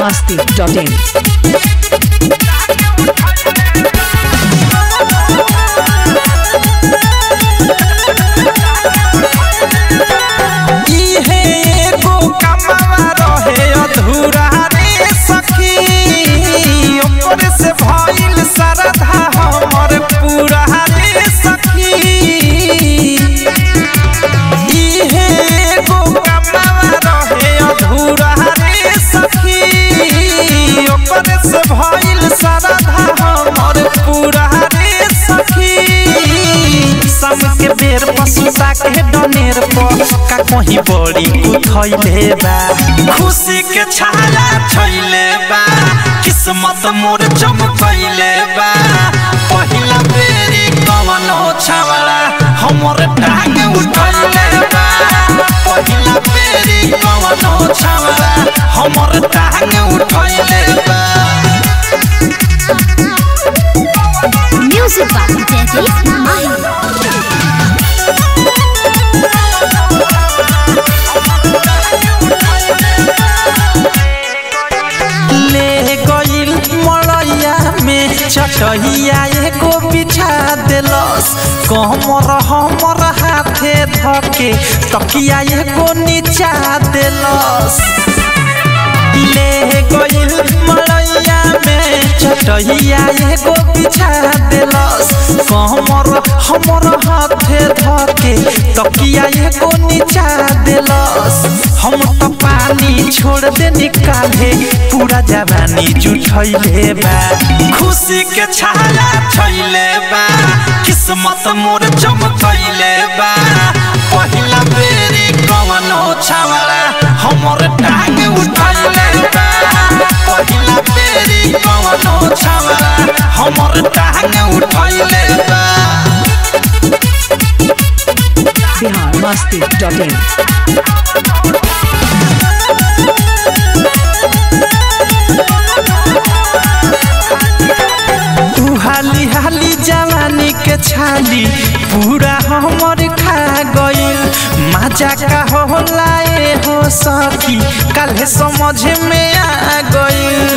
biharmasti.in पसुता के डनेर पर का कहीं बड़ी उठैले बा खुशी के छाया छैले बा किस्मत मोर चमकैले बा पहिला बेरी कवनो छावला हमर टांग उठैले बा पहिला बेरी कवनो छावला हमर टांग उठैले बा म्यूजिक बाय जयदीप माही चटहिया एगो बिछा देलस कमर हमर हाथे धके तकिया एगो नीचा देलस ले गइल मलैया में चटहिया एगो बिछा देलस कमर हमर हाथे धके तकिया एगो नीचा देलस हम तो पानी छोड़ दे निकाले पूरा जवानी जुठैले बा खुशी के छाया छैले बा किस्मत मोर चमकैले बा पहिला बेरी कवनो छावला हमर टांग उठैले बा पहिला बेरी कवनो छावला हमर टांग उठैले बा biharmasti.in हाली हाली जवानी के छाली पूरा हमर खा गइल मजा का होला ए हो सखी काल्हे समझ में आ गइल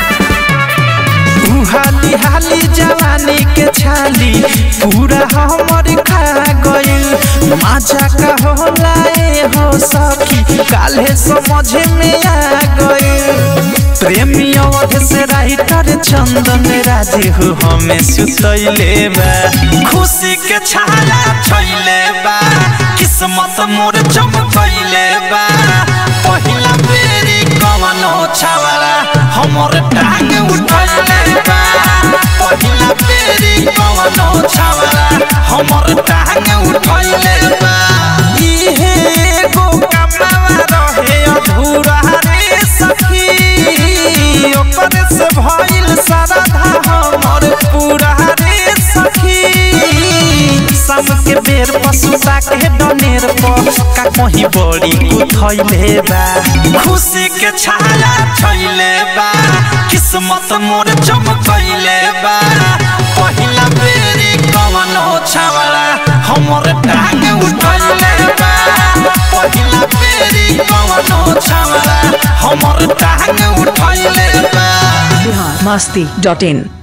हाली हाली जवानी के छाली पूरा हमर खा गइल मजा का होला ए हो सखी काल्हे समझ में आ गइल प्रेमी अवध से राइटर चंदन राजे हो हमें सुतैले बा खुशी के छाया छैले बा किस्मत मोर चमकैले बा पहिला बेरी कवनो छावला हमर टांग उठैले बा पहिला बेरी कवनो छावला हमर टांग उठैले बा इहे एगो कमावा रहे अधूरा रे सखी ओकर से भइल सारा हमर पूरा रे सखी सब के बेर पसुता के डनेर पर का कहीं बड़ी उठैले बा खुशी के छाया छैले बा किस्मत मोर चमकैले बा पहिला बेरी कवनो छावला हमर टांग उठैले बा पहिला बेरी कवनो छावला हमर टांग उठैले बा biharmasti.in